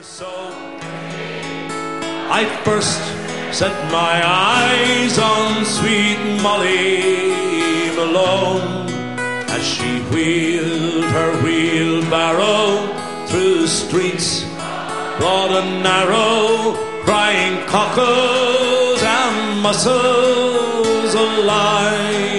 So I first set my eyes on sweet Molly Malone as she wheeled her wheelbarrow through streets broad and narrow, crying cockles and mussels alive.